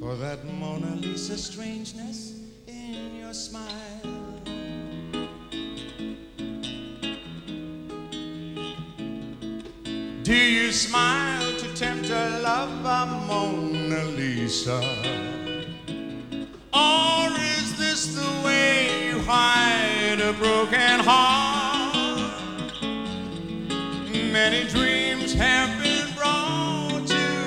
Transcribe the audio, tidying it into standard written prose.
for that Mona Lisa strangeness in your smile. Do you smile to tempt a lover, Mona Lisa? Or is this the way you hide a broken heart? Many dreams